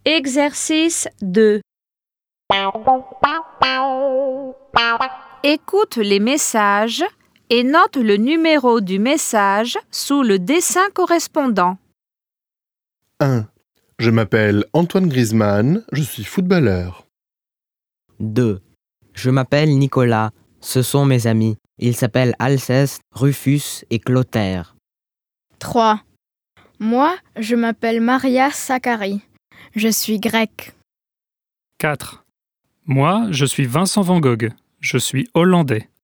Exercice 2. Écoute les messages et note le numéro du message sous le dessin correspondant. 1. Je m'appelle Antoine Griezmann, je suis footballeur. 2. Je m'appelle Nicolas, ce sont mes amis. Ils s'appellent Alceste, Rufus et Clotaire. 3. Moi, je m'appelle Maria Sakkari. Je suis grecque. 4. Moi, je suis Vincent Van Gogh. Je suis hollandais.